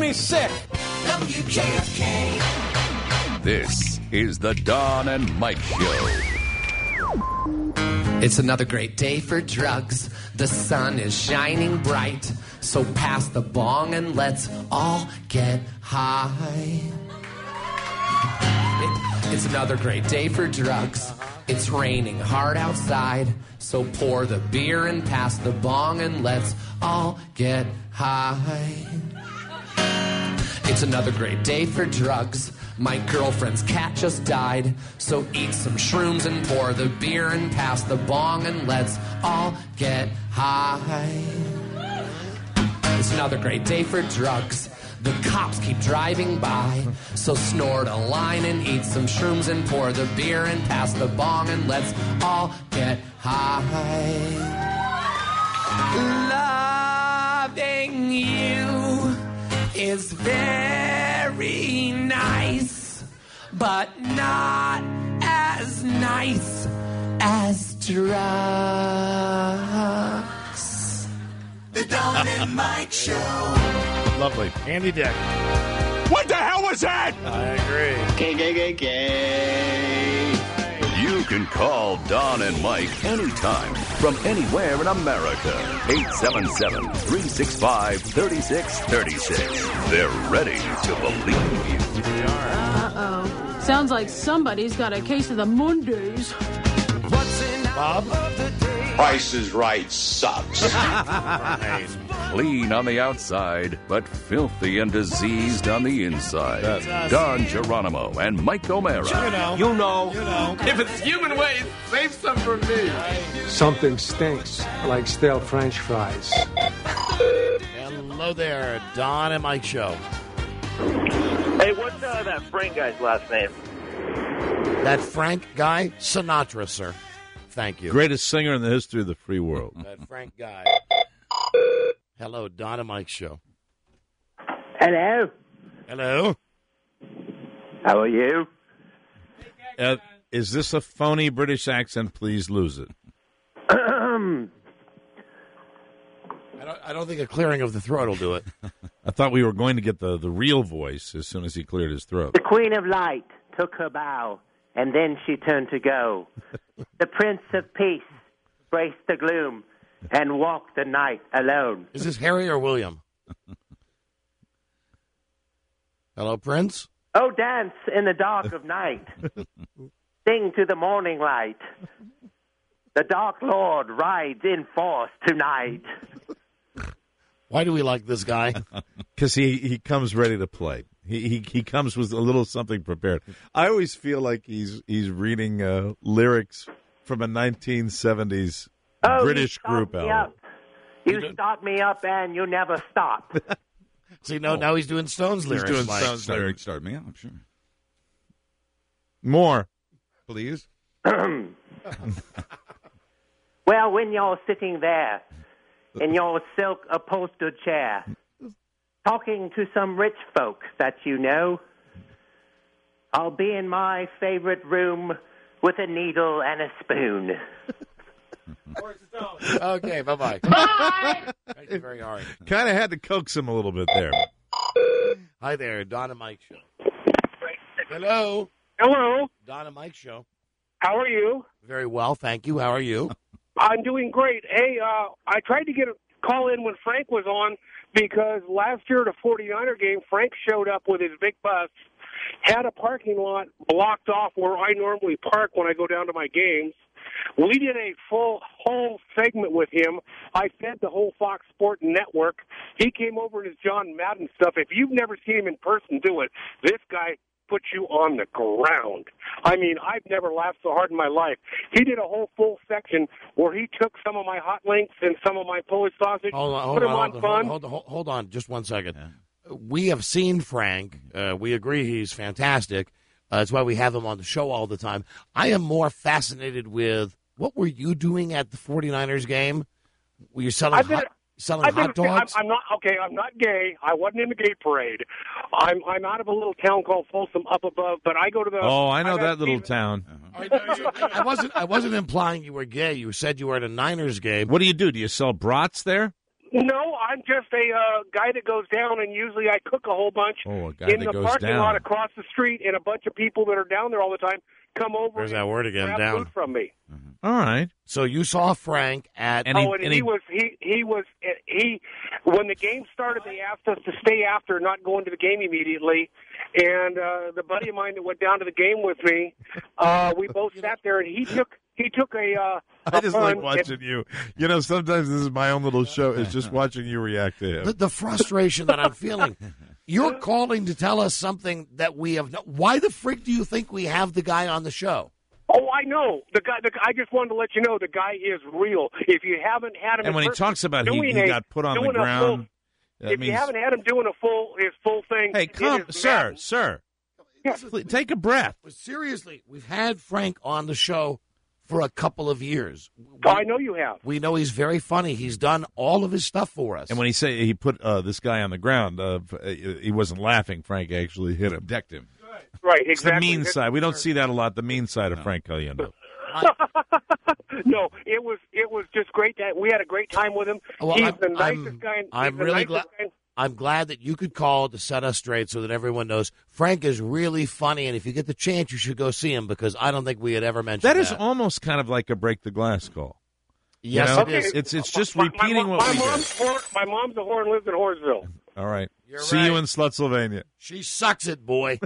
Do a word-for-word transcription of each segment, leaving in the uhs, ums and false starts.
me sick. W K F K. This is the Don and Mike Show. It's another great day for drugs. The sun is shining bright. So pass the bong and let's all get high. It, it's another great day for drugs. It's raining hard outside. So pour the beer and pass the bong and let's all get high. It's another great day for drugs. My girlfriend's cat just died. So eat some shrooms and pour the beer and pass the bong and let's all get high. It's another great day for drugs. The cops keep driving by. So snort a line and eat some shrooms and pour the beer and pass the bong and let's all get high. Loving you is very nice, but not as nice as drugs. The Don and Mike Show. Lovely. Andy Dick. What the hell was that? I agree. K K K K. You can call Don and Mike anytime from anywhere in America. eight seven seven, three six five, three six three six. They're ready to believe you. Uh-oh. Sounds like somebody's got a case of the Mondays. Bob? Price is Right sucks. Right. Clean on the outside, but filthy and diseased on the inside. That's us. Don Geronimo and Mike O'Mara. You know. You know. You know. If it's human waste, save some for me. Something stinks, like stale French fries. Hello there, Don and Mike Show. Hey, what's uh, that Frank guy's last name? That Frank guy? Sinatra, sir. Thank you. Greatest singer in the history of the free world. That Frank guy. Hello, Don and Mike Show. Hello. Hello. How are you? Uh, is this a phony British accent? Please lose it. I don't, I don't think a clearing of the throat will do it. I thought we were going to get the, the real voice as soon as he cleared his throat. The Queen of Light took her bow, and then she turned to go. The Prince of Peace braced the gloom and walked the night alone. Is this Harry or William? Hello, Prince? Oh, dance in the dark of night. Sing to the morning light. The Dark Lord rides in force tonight. Why do we like this guy? Because he, he comes ready to play. He, he he comes with a little something prepared. I always feel like he's he's reading uh, lyrics from a nineteen seventies Oh, British you group start me album. up. You start me up and you never stop. See, no, now he's doing Stones He's lyrics. doing Mike. Stones lyrics. Start me up, sure. More. Please. Well, when you're sitting there in your silk upholstered chair, talking to some rich folk that you know, I'll be in my favorite room with a needle and a spoon. Okay, bye-bye. Bye! Thank you very hard. Kind of had to coax him a little bit there. Hi there, Don and Mike Show. Hello. Hello. Don and Mike Show. How are you? Very well, thank you. How are you? I'm doing great. Hey, uh, I tried to get a call in when Frank was on because last year at a forty-niner game, Frank showed up with his big bus, had a parking lot blocked off where I normally park when I go down to my games. We did a full whole segment with him. I fed the whole Fox Sports network. He came over in his John Madden stuff. If you've never seen him in person do it, this guy puts you on the ground. I mean, I've never laughed so hard in my life. He did a whole full section where he took some of my hot links and some of my Polish sausage, Hold on, put hold them on, on, hold, fun. hold, hold, hold on, just one second. We have seen Frank. Uh, we agree he's fantastic. Uh, that's why we have him on the show all the time. I am more fascinated with what were you doing at the forty-niners game? Were you selling I've been- hot, selling I've hot been- dogs? I'm, I'm not okay. I'm not gay. I wasn't in the gay parade. I'm I'm out of a little town called Folsom up above, but I go to the. Oh, I know I've that had little Steve- town. I wasn't. I wasn't implying you were gay. You said you were at a Niners game. What do you do? Do you sell brats there? No, I I'm just a uh, guy that goes down, and usually I cook a whole bunch Oh, a guy in that the goes parking down. lot across the street, and a bunch of people that are down there all the time come over There's and that word again, grab down. food from me. All right. So you saw Frank at And he- oh, and, and he, he- was he he was he when the game started. They asked us to stay after, not go into the game immediately. And uh, the buddy of mine that went down to the game with me, uh, we both sat there, and he took he took a. Uh, I a just like punt watching and- you. You know, sometimes this is my own little show. Is just watching you react to him. the, the frustration that I'm feeling. You're calling to tell us something that we have no. Why the freak do you think we have the guy on the show? Oh, I know the guy. The, I just wanted to let you know the guy is real. If you haven't had him, And in when he person talks about he, doing he a- got put on the doing a ground, full- that if means, you haven't had him doing a full his full thing, hey, it come, is sir, maddening. sir, Yeah. please, take a breath. But seriously, we've had Frank on the show for a couple of years. Oh, I know you have. We know he's very funny. He's done all of his stuff for us. And when he say he put uh, this guy on the ground, uh, he wasn't laughing. Frank actually hit him, Decked him. Right, It's the exactly. mean side. We don't see that a lot. The mean side of Frank Caliendo. No, it was it was just great. That we had a great time with him. Well, he's I'm- the nicest I'm- guy. he's I'm the really nicest glad. guy. I'm glad that you could call to set us straight so that everyone knows Frank is really funny, and if you get the chance, you should go see him because I don't think we had ever mentioned That that. is almost kind of like a break the glass call. Yes, You know? it is. It's it's just My- repeating my, what my we mom's did. Hor- my mom's a whore and lives in Horseville. All right. You're See right. you in Slutsylvania. She sucks it, boy.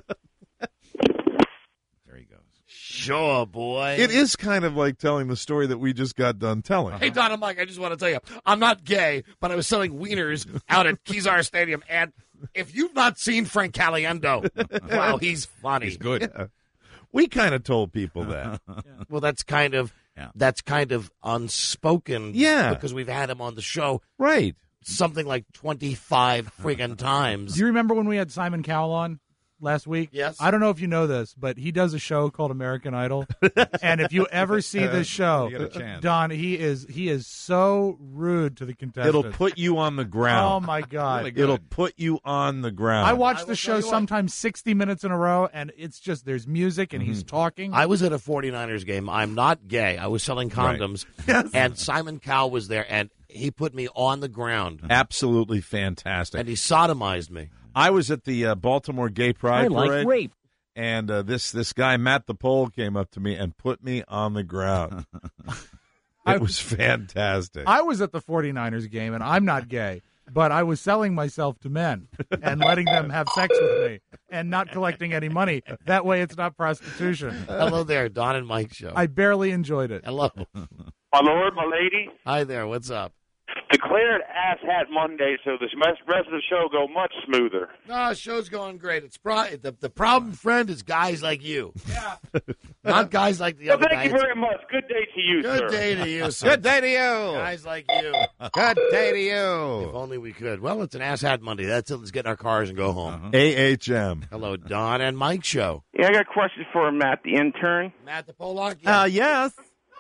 There he goes. Sure, boy. It is kind of like telling the story that we just got done telling. Hey, Don and Mike, I just want to tell you, I'm not gay, but I was selling wieners out at Kezar Stadium, and if you've not seen Frank Caliendo, wow, he's funny. He's good. Yeah. We kind of told people that. Well, that's kind of Yeah. that's kind of unspoken, Yeah. because we've had him on the show Right. something like twenty-five friggin' times. Do you remember when we had Simon Cowell on last week? Yes. I don't know if you know this, but he does a show called American Idol. And if you ever see this show, You get a chance. Don, he is he is so rude to the contestants. It'll put you on the ground. Oh my God. Really good. It'll put you on the ground. I watch I will the tell show you what. sometimes sixty minutes in a row, and it's just there's music and he's talking. I was at a 49ers game. I'm not gay. I was selling condoms, Yes. and Simon Cowell was there, and he put me on the ground, Absolutely fantastic. and he sodomized me. I was at the uh, Baltimore Gay Pride I like Parade, rape. and uh, this this guy Matt the Pole came up to me and put me on the ground. It was fantastic. I was at the 49ers game, and I'm not gay, but I was selling myself to men and letting them have sex with me and not collecting any money. That way it's not prostitution. Hello there, Don and Mike show. I barely enjoyed it. Hello. My lord, my lady, Hi there. What's up? declared Ass Hat Monday, so the rest of the show go much smoother. No, show's going great. It's pro- the, the problem, friend, is guys like you. Yeah. Not guys like the Well, other thank guys. you very much. Good day to you, Good sir. day to you, sir. Good day to you. Guys like you. Good day to If you. only we could. Well, it's an ass hat Monday. That's it. Let's get in our cars and go home. A H M. Hello, Don and Mike show. Yeah, I got a question for Matt, the intern. Matt the Pollock. Uh, yes.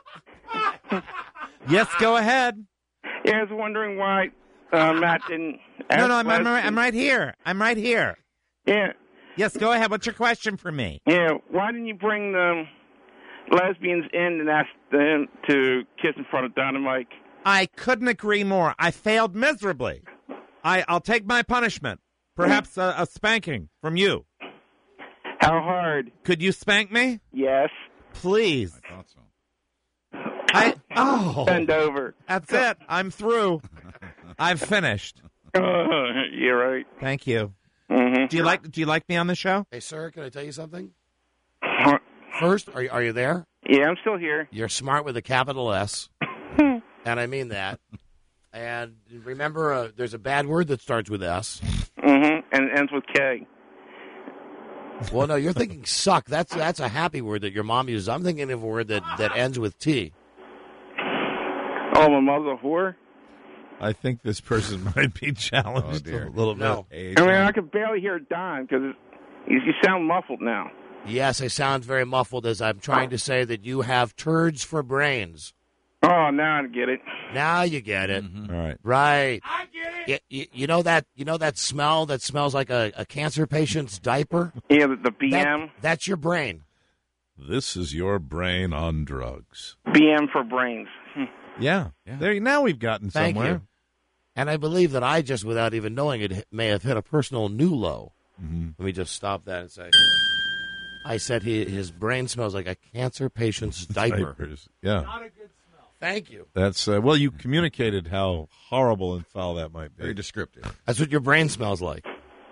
Yes, go ahead. Yeah, I was wondering why uh, Matt didn't. Ask No, no, I'm, I'm, questions. I'm right here. I'm right here. Yeah, Yes, go ahead. What's your question for me? yeah. Why didn't you bring the lesbians in and ask them to kiss in front of Don and Mike? I couldn't agree more. I failed miserably. I, I'll take my punishment. Perhaps a, a spanking from you. How hard? Could you spank me? Yes. Please. I thought so. I oh, Bend over. that's it. I'm through. I've finished. Uh, you're right. Thank you. Mm-hmm. Do you like Do you like me on the show? Hey, sir, can I tell you something? Uh, First, are you, are you there? Yeah, I'm still here. You're smart with a capital S, and I mean that. And remember, uh, there's a bad word that starts with S. Mm-hmm. And ends with K. Well, no, you're thinking suck. That's that's a happy word that your mom uses. I'm thinking of a word that, that ends with T. Oh, my mother's a whore? I think this person might be challenged Oh, dear. a little No. bit. I mean, I could barely hear Don because you, you sound muffled now. Yes, I sound very muffled as I'm trying to say that you have turds for brains. Oh, now I get it. Now you get it. All right. Right. I get it. You, you know that you know that smell that smells like a, a cancer patient's diaper? Yeah, the, the B That- M. that's your brain. This is your brain on drugs. B M for brains. Yeah. Yeah. There. Now we've gotten Thank somewhere. you. And I believe that I just, without even knowing it, may have hit a personal new low. Mm-hmm. Let me just stop that and say, I said he, his brain smells like a cancer patient's diaper. Diapers. Yeah. Not a good smell. Thank you. That's uh, well, you communicated how horrible and foul that might be. Very descriptive. That's what your brain smells like.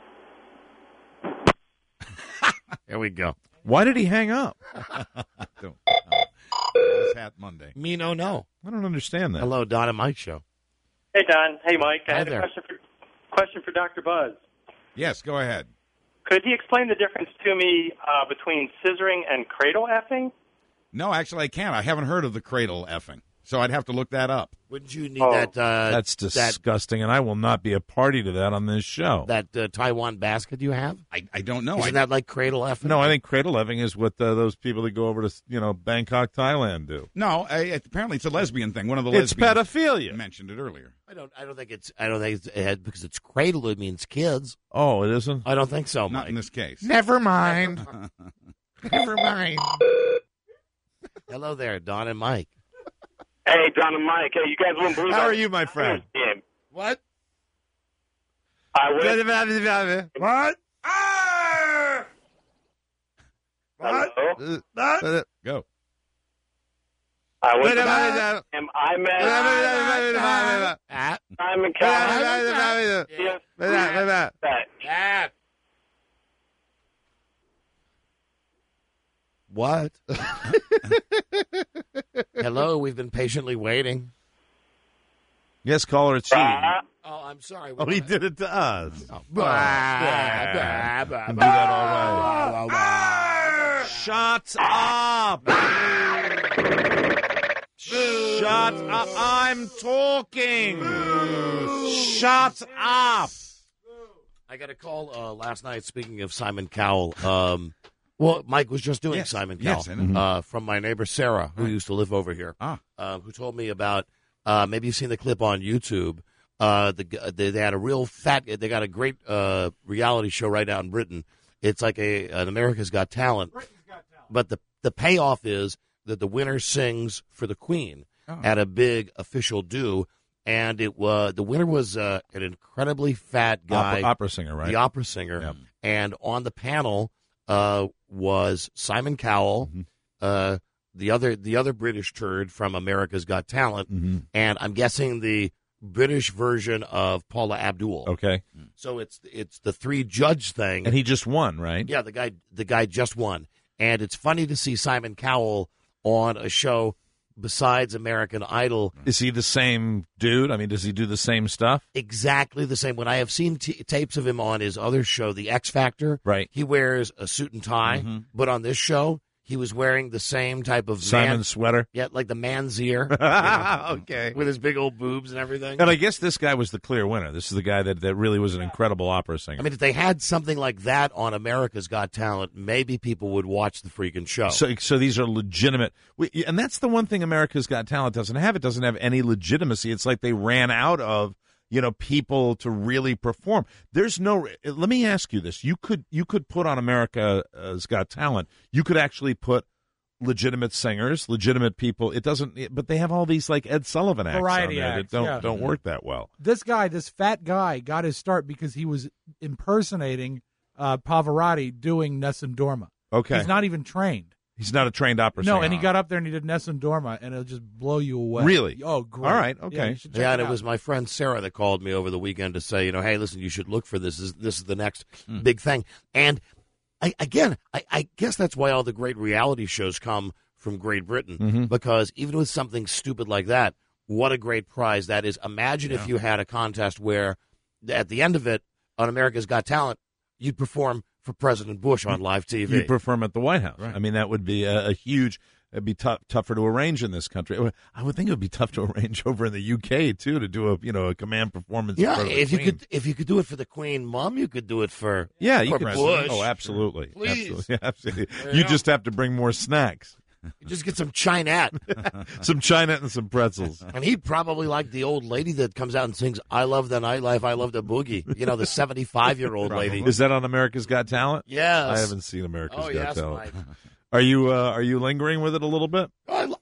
There we go. Why did he hang up? Don't. It's Hat Monday. Me no no. I don't understand that. Hello, Don and Mike show. Hey, Don. Hey, Mike. I Hi had there. a question for, question for Doctor Buzz. Yes, go ahead. Could he explain the difference to me uh, between scissoring and cradle effing? No, actually, I can't. I haven't heard of the cradle effing, so I'd have to look that up. Wouldn't you need Oh. that? Uh, That's disgusting, and I will not be a party to that on this show. That uh, Taiwan basket you have? I, I don't know. Isn't I, that like cradle effing? No, I think cradle effing is what uh, those people that go over to you know Bangkok, Thailand do. no, I, apparently it's a lesbian thing. One of the It's lesbians pedophilia. mentioned it earlier. I don't. I don't think it's. I don't think it's it, because it's cradle. It means kids. Oh, it isn't. I don't think so, Not Mike. in this case. Never mind. Never mind. Hello there, Don and Mike. Hey, Don and Mike. Hey, you guys wouldn't believe How I- are you, my friend? Game. What? I would. What? Hello? What? Go. I would. Wait a minute. Am I met Ah, Simon Cowell? Yes. That. ah. What? Hello, we've been patiently waiting. Yes, caller, it's you. Uh, Oh, I'm sorry. Oh, he did it to us. Oh, Can do that all right. Shut up. Shut up. I'm talking. Shut up. I got a call uh, last night, speaking of Simon Cowell. Um, well, Mike was just doing Yes. Simon Cowell Yes, I know. uh, from my neighbor Sarah, who Right. used to live over here, Ah. uh, who told me about, uh, maybe you've seen the clip on YouTube. Uh, the, g- they, they had a real fat, they got a great uh, reality show right now in Britain. It's like a an America's Got Talent. But the, the payoff is that the winner sings for the Queen Oh. at a big official do. And it was the winner was uh, an incredibly fat guy, Opera, opera singer, right? the opera singer. Yep. And on the panel uh, was Simon Cowell, Mm-hmm. uh, the other the other British turd from America's Got Talent, Mm-hmm. and I'm guessing the British version of Paula Abdul. Okay. So it's it's the three judge thing. And he just won, right? Yeah, the guy the guy just won. And it's funny to see Simon Cowell on a show besides American Idol. Is he the same dude? I mean, does he do the same stuff? Exactly the same. When I have seen t- tapes of him on his other show, The X Factor, Right. he wears a suit and tie. Mm-hmm. But on this show, he was wearing the same type of Simon man, sweater? yeah, like the man's ear, you know, Okay. with his big old boobs and everything. And I guess this guy was the clear winner. This is the guy that, that really was an incredible opera singer. I mean, if they had something like that on America's Got Talent, maybe people would watch the freaking show. So, so these are legitimate, we, and that's the one thing America's Got Talent doesn't have. It doesn't have any legitimacy. It's like they ran out of, you know, people to really perform. There's no. Let me ask you this: you could you could put on America's Got Talent. You could actually put legitimate singers, legitimate people. It doesn't, but they have all these like Ed Sullivan acts Variety on there acts, that don't yeah. don't work that well. This guy, this fat guy, got his start because he was impersonating uh, Pavarotti doing Nessun Dorma. Okay, He's not even trained. He's not a trained opera No, singer. and he got up there and he did Nessun Dorma, and it'll just blow you away. Really? Oh, great. All right, Yeah, okay. you should check Yeah, it and it out. was my friend Sarah that called me over the weekend to say, you know, hey, listen, you should look for this. This is, this is the next Hmm. big thing. And I, again, I, I guess that's why all the great reality shows come from Great Britain, Mm-hmm. because even with something stupid like that, what a great prize that is. Imagine if you had a contest where at the end of it, on America's Got Talent, you'd perform for President Bush on live T V. You perform at the White House. Right. I mean, that would be a, a huge. It'd be tough, tougher to arrange in this country. I would think it would be tough to arrange over in the U K too, to do a you know a command performance. in Yeah, front of the if you Queen. could, if you could do it for the Queen, Mom, you could do it for Yeah, you for could. Bush. Oh, absolutely, Please. absolutely, yeah, absolutely. You You know? just have to bring more snacks, You just get some Chinette. some China and some pretzels. And he'd probably like the old lady that comes out and sings, I love the nightlife, I love the boogie. You know, the seventy-five-year-old lady. Is that on America's Got Talent? Yes. I haven't seen America's Oh, Got yes, Talent. Mike. Are you uh, are you lingering with it a little bit? I,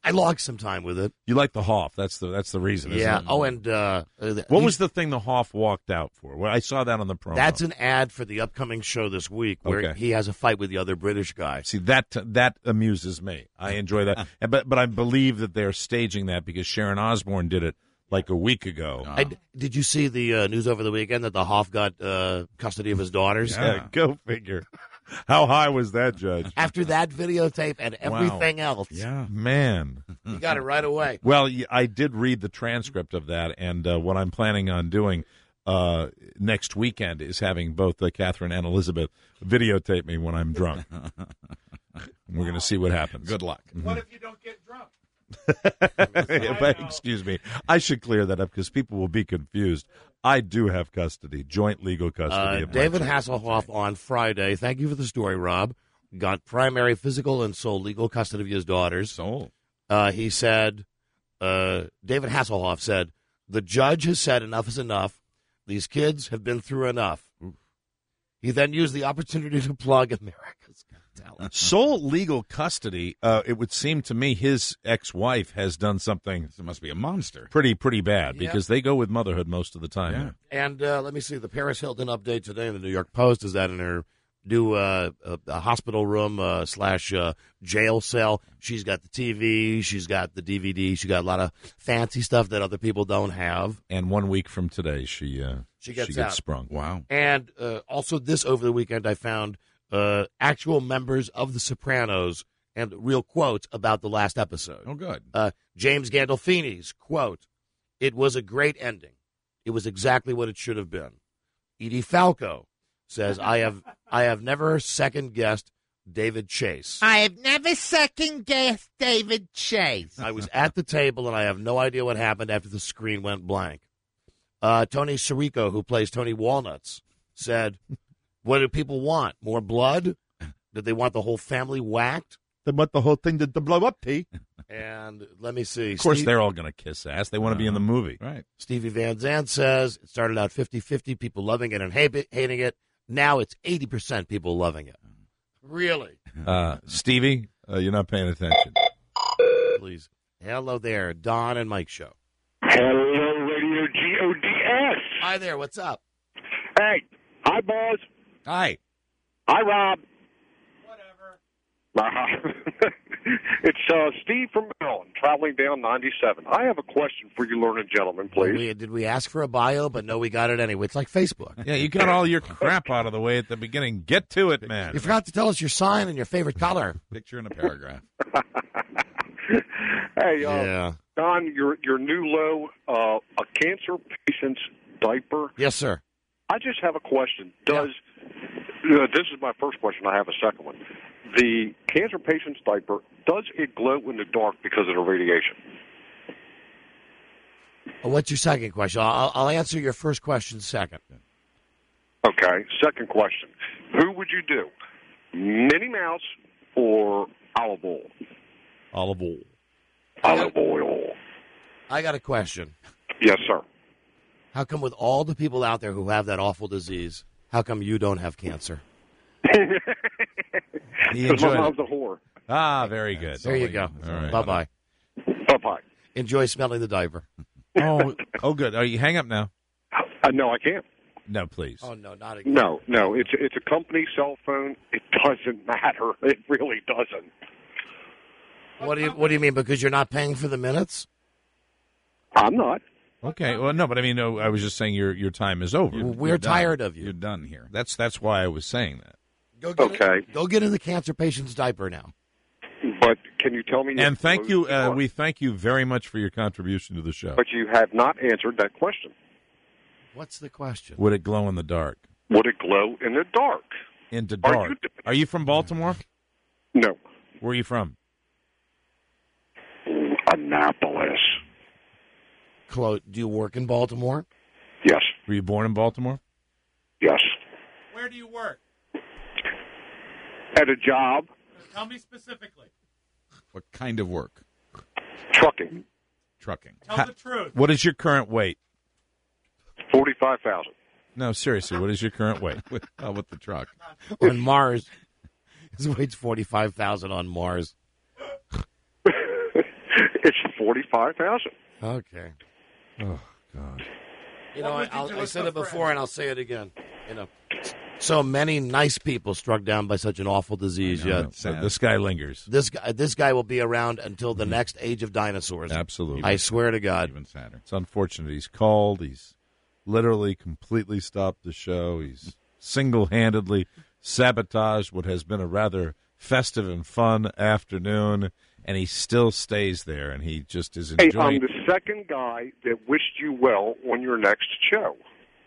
I logged some time with it. You like the Hoff. That's the that's the reason, isn't Yeah. it? Oh, and uh, what was the thing the Hoff walked out for? Well, I saw that on the promo. That's an ad for the upcoming show this week where Okay. he has a fight with the other British guy. See, that that amuses me. I enjoy that. And- but but I believe that they're staging that because Sharon Osbourne did it like a week ago. I, did you see the uh, news over the weekend that the Hoff got uh, custody of his daughters? Yeah, go figure. How high was that, Judge? After that videotape and everything else. Yeah, man. You got it right away. Well, y- I did read the transcript of that, and uh, what I'm planning on doing uh, next weekend is having both uh, Catherine and Elizabeth videotape me when I'm drunk. We're going to see what happens. Good luck. What if you don't get drunk? Yeah, but, excuse me. I should clear that up because people will be confused. I do have custody, joint legal custody. Uh, of David my- Hasselhoff on Friday. Thank you for the story, Rob. Got primary physical and sole legal custody of his daughters. Sole. Uh, he said, uh, David Hasselhoff said, the judge has said enough is enough. These kids have been through enough. He then used the opportunity to plug America's Got Talent. Sole legal custody, uh, it would seem to me his ex-wife has done something. It must be a monster. Pretty, pretty bad Yep. because they go with motherhood most of the time. Yeah. And uh, let me see, the Paris Hilton update today in the New York Post is that in her new uh, uh, a hospital room uh, slash uh, jail cell, she's got the T V, she's got the D V D, she got a lot of fancy stuff that other people don't have. And one week from today, she uh, She gets gets out. sprung. Wow. And uh, also this over the weekend, I found uh, actual members of The Sopranos and real quotes about the last episode. Oh, good. Uh, James Gandolfini's quote, "It was a great ending. It was exactly what it should have been." Edie Falco says, I have I have never second-guessed David Chase. I have never second-guessed David Chase. I was at the table, and I have no idea what happened after the screen went blank. Uh, Tony Sirico, who plays Tony Walnuts, said, what do people want? More blood? Did they want the whole family whacked? They want the whole thing to, to blow up, T. And let me see. Of course, Steve- they're all going to kiss ass. They want to be in the movie. Right. Stevie Van Zandt says it started out fifty-fifty, people loving it and hate- hating it. Now it's eighty percent people loving it. Really? Uh, Stevie, uh, you're not paying attention. Please. Hello there, Don and Mike Show. Hello, Radio G O D S. Hi there, what's up? Hey, hi, Buzz. Hi. Hi, Rob. Whatever. It's uh, Steve from Maryland, traveling down ninety-seven. I have a question for you, learned gentlemen, please. We, did we ask for a bio? But no, we got it anyway. It's like Facebook. Yeah, you got all your crap out of the way at the beginning. Get to it, man. You forgot to tell us your sign and your favorite color. Picture in a paragraph. Hey, uh, Yeah. Don, your your new low, uh, a cancer patient's diaper. Yes, sir. I just have a question. Does uh, this is my first question? I have a second one. The cancer patient's diaper, does it glow in the dark because of the radiation? Well, what's your second question? I'll, I'll answer your first question second. Okay. Second question: who would you do, Minnie Mouse or olive oil? Olive oil. Olive oil. I got a question. Yes, sir. How come with all the people out there who have that awful disease, how come you don't have cancer? He Because my enjoyed mom's it. a whore. Ah, very good. There you go. All right. Bye-bye. Bye-bye. Enjoy smelling the diaper. Oh, oh, good. Are you hang up now? Uh, no, I can't. No, please. Oh, no, not again. No, no. It's it's a company cell phone. It doesn't matter. It really doesn't. What do you What do you mean? Because you're not paying for the minutes? I'm not. Okay. Well, no, but I mean, no, I was just saying your your time is over. You're- We're You're done. tired of you. You're done here. That's that's why I was saying that. Go get Okay. In, go get in the cancer patient's diaper now. But can you tell me? And if thank it you. glows in Uh, the dark? we thank you very much for your contribution to the show. But you have not answered that question. What's the question? Would it glow in the dark? Would it glow in the dark? Into Are dark. you- Are you from Baltimore? No. Where are you from? Annapolis. Clo- do you work in Baltimore? Yes. Were you born in Baltimore? Yes. Where do you work? At a job, Tell me specifically. What kind of work? trucking, Trucking. Tell Ha- the truth. What is your current weight? forty-five thousand. No, seriously. What is your current weight? With, uh, with the truck. On Mars. His weight's forty-five thousand on Mars. It's forty-five thousand. Okay. Oh God. You know, I, I'll, I said it before, and I'll say it again. You know, so many nice people struck down by such an awful disease. I know, Yet so this guy lingers. This guy, this guy will be around until the next age of dinosaurs. Absolutely. I swear to God. Even sadder. It's unfortunate. He's called. He's literally completely stopped the show. He's single-handedly sabotaged what has been a rather festive and fun afternoon, and he still stays there, and he just is Hey, enjoying. I'm the second guy that wished you well on your next show.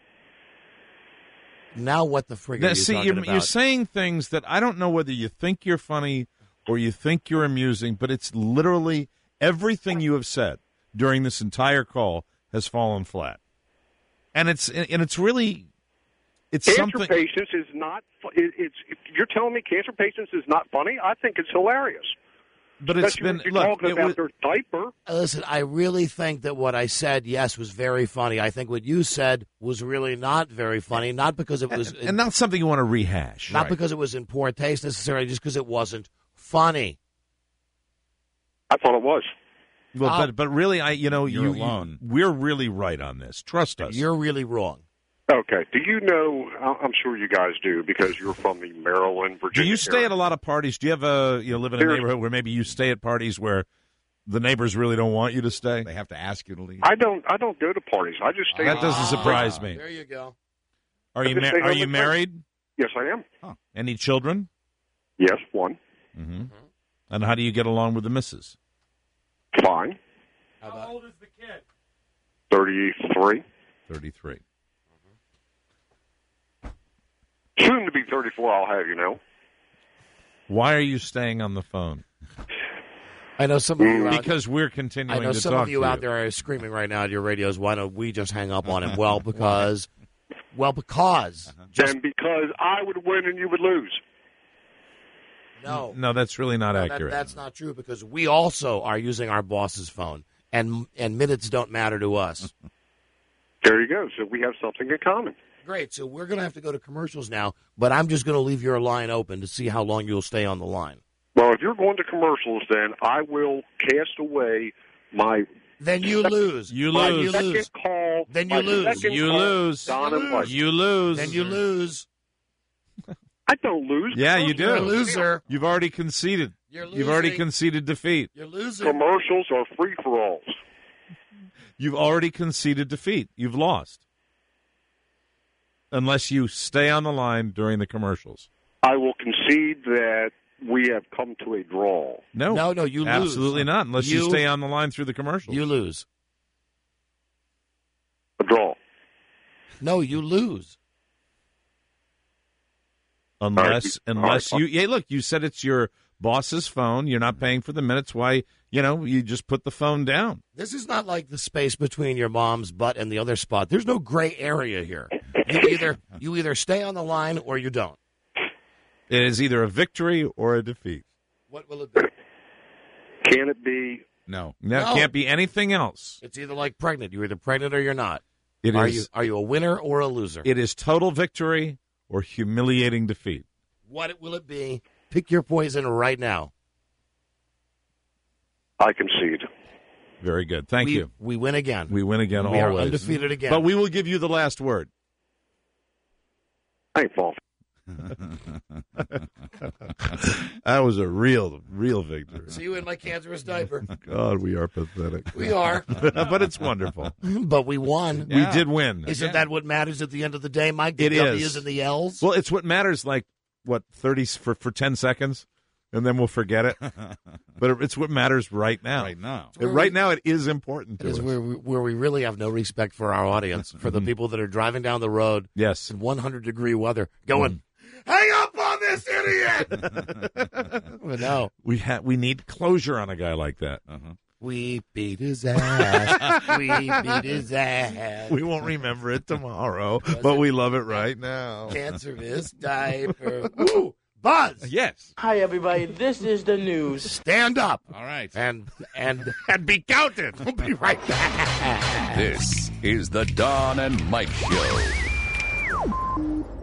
Now what the frig are Now, you see, talking you're, about? you're saying things that I don't know whether you think you're funny or you think you're amusing, but it's literally everything you have said during this entire call has fallen flat, and it's and it's really it's Cancer something. patients is not. fu- It, it's. You're telling me cancer patients is not funny? I think it's hilarious. But it's Especially when been you're look. talking It about was, their diaper. Listen, I really think that what I said, yes, was very funny. I think what you said was really not very funny, not because it was, and not something you want to rehash. not Right. because it was in poor taste necessarily, just because it wasn't funny. I thought it was. Well, Uh, but but really, I you know You're you, alone. you we're really right on this. Trust us. You're really wrong. Okay. Do you know? I- I'm sure you guys do because you're from the Maryland, Do Virginia. you stay area. at a lot of parties? Do you have a you know live in a There's- neighborhood where maybe you stay at parties where the neighbors really don't want you to stay? They have to ask you to leave. I don't. I don't go to parties. I just stay. That at- doesn't surprise me. There you go. Are I you just mar- stay are home you with friends. married? Yes, I am. Any children? Yes, one. Mm-hmm. And how do you get along with the missus? Fine. How old is the kid? Thirty-three. Thirty-three. Soon to be thirty-four. I'll have you know. Why are you staying on the phone? I know some of you out, Because we're I continuing know to some talk of you to out there are screaming right now at your radios, why don't we just hang up on him? Well, because, well, because. Just, And because I would win and you would lose. no. No, that's really not No, that- accurate. that's not true because we also are using our boss's phone, and and minutes don't matter to us. There you go. So we have something in common. Great. So we're going to have to go to commercials now, but I'm just going to leave your line open to see how long you'll stay on the line. Well, if you're going to commercials, then I will cast away my. Then you lose. You my lose. second lose. call. Then you my lose. second You call, lose. Don and Mike. You lose. Then you lose. I don't lose. Yeah, you do. You're a loser. You've already conceded. You're You've already losing. conceded defeat. You're losing. Commercials are free for alls. You've already conceded defeat. You've lost. Unless you stay on the line during the commercials. I will concede that we have come to a draw. No. No, no, you lose. Absolutely not, unless you, You- stay on the line through the commercials. You lose. A draw. No, you lose. Unless, All right. unless All you, right. yeah, look, you said it's your boss's phone. You're not paying for the minutes. Why, you know, you just put the phone down. This is not like the space between your mom's butt and the other spot. There's no gray area here. You either you either stay on the line or you don't. It is either a victory or a defeat. What will it be? Can it be? No. No, No. it can't be anything else. It's either like pregnant. You're either pregnant or you're not. It are is- you are you a winner or a loser? It is total victory or humiliating defeat. What will it be? Pick your poison right now. I concede. Very good. Thank we, you. We win again. We win again We are always. undefeated again. But we will give you the last word. I ain't falling. That was a real, real victory. See you in my cancerous diaper. God, we are pathetic. We are. But it's wonderful. But we won. We did win. Isn't that what matters at the end of the day, Mike? The It W's is. and the L's? Well, it's what matters, like, what, thirty for, for ten seconds, and then we'll forget it. But it's what matters right now. Right now. Uh, Right now, it is important to Is us. where we, where we really have no respect for our audience, for the people that are driving down the road Yes. in one hundred degree weather, going, hang up on this idiot! But no, We ha- we need closure on a guy like that. Uh-huh. we beat his ass. We beat his ass. We won't remember it tomorrow, but we love it right now. Cancerous diaper. Woo! Buzz! Yes. Hi, everybody. This is the news. Stand up All right. and and and be counted. We'll be right back. This is the Don and Mike Show.